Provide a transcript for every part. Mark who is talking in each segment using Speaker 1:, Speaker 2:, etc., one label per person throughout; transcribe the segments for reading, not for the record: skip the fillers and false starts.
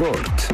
Speaker 1: Sport.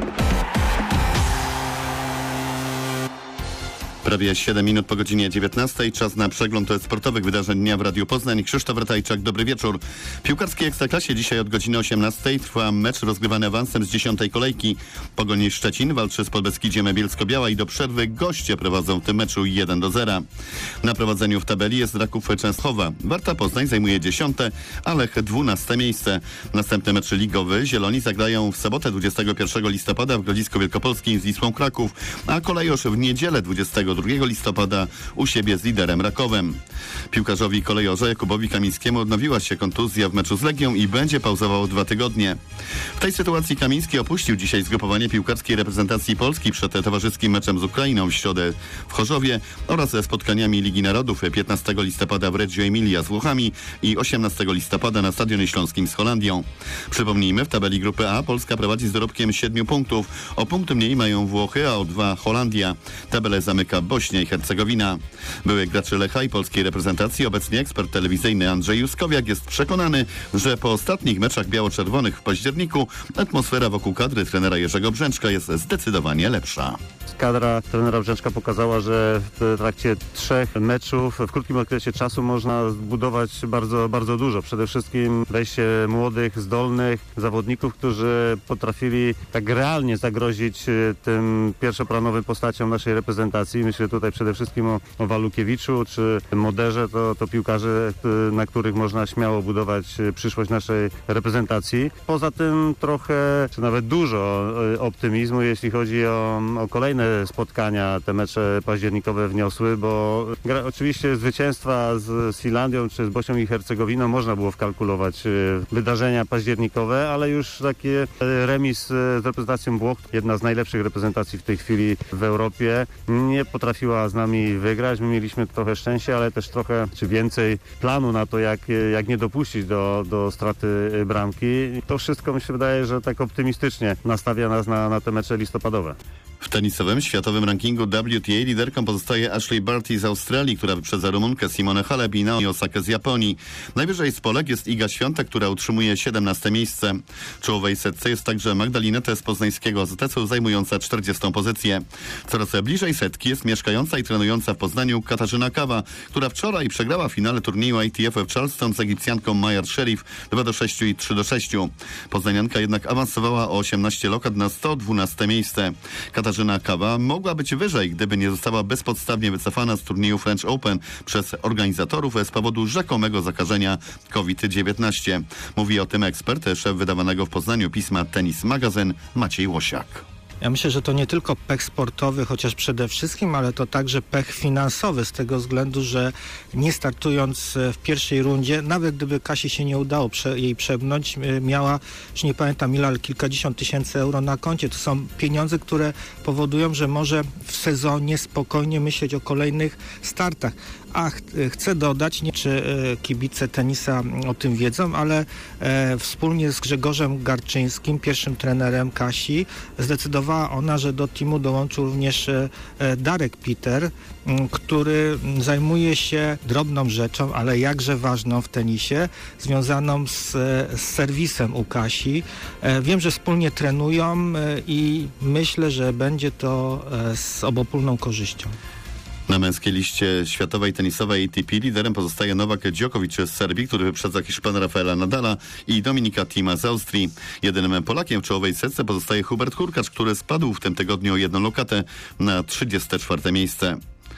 Speaker 2: Prawie 7 minut po godzinie 19. Czas na przegląd sportowych wydarzeń dnia w Radiu Poznań. Krzysztof Ratajczak, dobry wieczór. W piłkarskiej Ekstraklasie dzisiaj od godziny 18 trwa mecz rozgrywany awansem z 10. kolejki. Pogoń Szczecin walczy z Podbeskidziem Bielsko-Biała i do przerwy goście prowadzą w tym meczu 1-0. Na prowadzeniu w tabeli jest Raków Częstochowa. Warta Poznań zajmuje 10., a Lech 12. miejsce. Następny mecz ligowy Zieloni zagrają w sobotę 21 listopada w Grodzisku Wielkopolskim z Wisłą Kraków, a Kolejorz w niedzielę 22 listopada u siebie z liderem Rakowem. Piłkarzowi Kolejorza Jakubowi Kamińskiemu odnowiła się kontuzja w meczu z Legią i będzie pauzował 2 tygodnie. W tej sytuacji Kamiński opuścił dzisiaj zgrupowanie piłkarskiej reprezentacji Polski przed towarzyskim meczem z Ukrainą w środę w Chorzowie oraz ze spotkaniami Ligi Narodów 15 listopada w Reggio Emilia z Włochami i 18 listopada na Stadionie Śląskim z Holandią. Przypomnijmy, w tabeli grupy A Polska prowadzi z dorobkiem 7 punktów. O punkt mniej mają Włochy, a o 2 Holandia. Tabelę zamyka Bośnia i Hercegowina. Były gracze Lecha i polskiej reprezentacji, obecnie ekspert telewizyjny Andrzej Juskowiak jest przekonany, że po ostatnich meczach biało-czerwonych w październiku atmosfera wokół kadry trenera Jerzego Brzęczka jest zdecydowanie lepsza.
Speaker 3: Kadra trenera Brzęczka pokazała, że w trakcie 3 meczów w krótkim okresie czasu można zbudować bardzo, bardzo dużo. Przede wszystkim wejście młodych, zdolnych zawodników, którzy potrafili tak realnie zagrozić tym pierwszoplanowym postaciom naszej reprezentacji. Myślę tutaj przede wszystkim o Walukiewiczu czy Moderze. To piłkarze, na których można śmiało budować przyszłość naszej reprezentacji. Poza tym trochę, czy nawet dużo optymizmu, jeśli chodzi o kolejne spotkania, te mecze październikowe wniosły, bo oczywiście zwycięstwa z Finlandią czy z Bośnią i Hercegowiną można było wkalkulować wydarzenia październikowe, ale już takie remis z reprezentacją Włoch, jedna z najlepszych reprezentacji w tej chwili w Europie, nie potrafiła z nami wygrać. My mieliśmy trochę szczęścia, ale też trochę czy więcej planu na to, jak nie dopuścić do straty bramki. To wszystko mi się wydaje, że tak optymistycznie nastawia nas na te mecze listopadowe.
Speaker 2: W tenisowym światowym rankingu WTA liderką pozostaje Ashley Barty z Australii, która wyprzedza Rumunkę Simonę Halep i Naomi Osakę z Japonii. Najwyżej z Polek jest Iga Świątek, która utrzymuje 17. miejsce. W czołowej setce jest także Magdalena T. z poznańskiego AZS-u zajmująca 40. pozycję. Coraz bliżej setki jest mieszkająca i trenująca w Poznaniu Katarzyna Kawa, która wczoraj przegrała w finale turnieju ITF w Charleston z Egipcjanką Mayar Sherif 2-6 i 3-6. Poznanianka jednak awansowała o 18 lokat na 112. miejsce. Katarzyna Kawa mogła być wyżej, gdyby nie została bezpodstawnie wycofana z turnieju French Open przez organizatorów z powodu rzekomego zakażenia COVID-19. Mówi o tym ekspert, szef wydawanego w Poznaniu pisma Tenis Magazyn Maciej Łosiak.
Speaker 4: Ja myślę, że to nie tylko pech sportowy, chociaż przede wszystkim, ale to także pech finansowy z tego względu, że nie startując w pierwszej rundzie, nawet gdyby Kasi się nie udało jej przepchnąć, miała, już nie pamiętam ile, ale kilkadziesiąt tysięcy euro na koncie. To są pieniądze, które powodują, że może w sezonie spokojnie myśleć o kolejnych startach. A chcę dodać, nie wiem, czy kibice tenisa o tym wiedzą, ale wspólnie z Grzegorzem Garczyńskim, pierwszym trenerem Kasi, zdecydowała ona, że do teamu dołączył również Darek Peter, który zajmuje się drobną rzeczą, ale jakże ważną w tenisie, związaną z serwisem u Kasi. Wiem, że wspólnie trenują i myślę, że będzie to z obopólną korzyścią.
Speaker 2: Na męskiej liście światowej tenisowej ATP liderem pozostaje Nowak Djokovic z Serbii, który wyprzedza Hiszpana Rafaela Nadala i Dominika Thima z Austrii. Jedynym Polakiem w czołowej setce pozostaje Hubert Hurkacz, który spadł w tym tygodniu o 1 lokatę na 34. miejsce.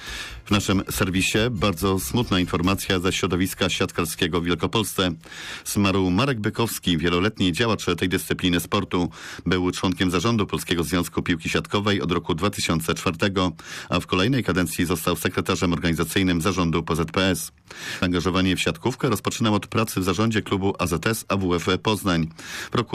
Speaker 2: W naszym serwisie bardzo smutna informacja ze środowiska siatkarskiego w Wielkopolsce. Zmarł Marek Bykowski, wieloletni działacz tej dyscypliny sportu. Był członkiem zarządu Polskiego Związku Piłki Siatkowej od roku 2004, a w kolejnej kadencji został sekretarzem organizacyjnym zarządu PZPS. Angażowanie w siatkówkę rozpoczynał od pracy w zarządzie klubu AZS AWF Poznań. W roku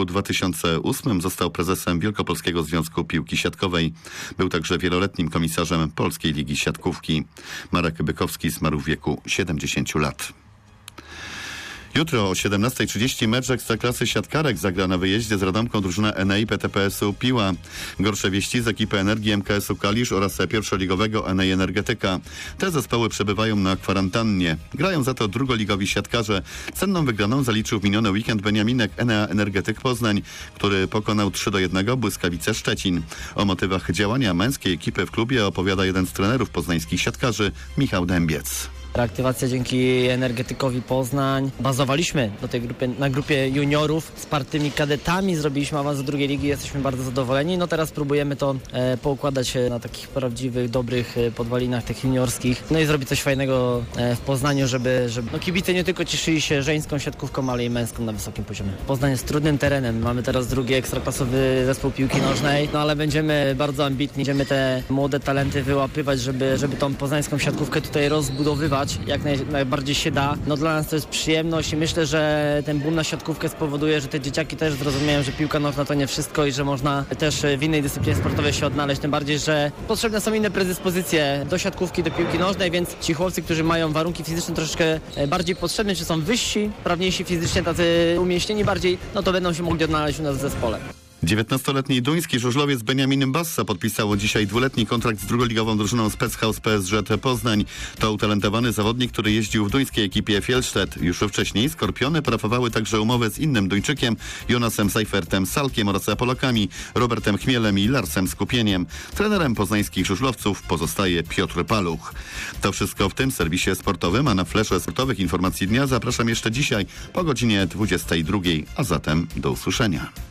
Speaker 2: 2008 został prezesem Wielkopolskiego Związku Piłki Siatkowej. Był także wieloletnim komisarzem Polskiej Ligi Siatkówki. Marek Bykowski zmarł w wieku 70 lat. Jutro o 17:30 mecz Ekstraklasy siatkarek zagra na wyjeździe z Radomką drużyna Enei PTPS-u Piła. Gorsze wieści z ekipy Energii MKS-u Kalisz oraz pierwszoligowego Enei Energetyka. Te zespoły przebywają na kwarantannie. Grają za to drugoligowi siatkarze. Cenną wygraną zaliczył w miniony weekend Beniaminek Enea Energetyk Poznań, który pokonał 3-1 Błyskawice Szczecin. O motywach działania męskiej ekipy w klubie opowiada jeden z trenerów poznańskich siatkarzy, Michał Dębiec.
Speaker 1: Reaktywacja dzięki Energetykowi Poznań. Bazowaliśmy na grupie juniorów z partymi kadetami, zrobiliśmy awans do drugiej ligi, jesteśmy bardzo zadowoleni. No teraz próbujemy to poukładać na takich prawdziwych, dobrych podwalinach tych juniorskich. No i zrobić coś fajnego w Poznaniu, żeby kibice nie tylko cieszyli się żeńską siatkówką, ale i męską na wysokim poziomie. Poznań jest trudnym terenem. Mamy teraz drugi ekstraklasowy zespół piłki nożnej, no ale będziemy bardzo ambitni. Będziemy te młode talenty wyłapywać, żeby tą poznańską siatkówkę tutaj rozbudowywać jak najbardziej się da. No dla nas to jest przyjemność i myślę, że ten boom na siatkówkę spowoduje, że te dzieciaki też zrozumieją, że piłka nożna to nie wszystko i że można też w innej dyscyplinie sportowej się odnaleźć. Tym bardziej, że potrzebne są inne predyspozycje do siatkówki, do piłki nożnej, więc ci chłopcy, którzy mają warunki fizyczne troszeczkę bardziej potrzebne, czy są wyżsi, sprawniejsi fizycznie, tacy umieśnieni bardziej, no to będą się mogli odnaleźć u nas w zespole.
Speaker 2: 19-letni duński żużlowiec Benjamin Bassa podpisało dzisiaj 2-letni kontrakt z drugoligową drużyną Spetshouse PSŻ Poznań. To utalentowany zawodnik, który jeździł w duńskiej ekipie Fjellstedt. Już wcześniej Skorpiony parafowały także umowę z innym Duńczykiem, Jonasem Seifertem Salkiem oraz Polakami, Robertem Chmielem i Larsem Skupieniem. Trenerem poznańskich żużlowców pozostaje Piotr Paluch. To wszystko w tym serwisie sportowym, a na flesze sportowych informacji dnia zapraszam jeszcze dzisiaj po godzinie 22, a zatem do usłyszenia.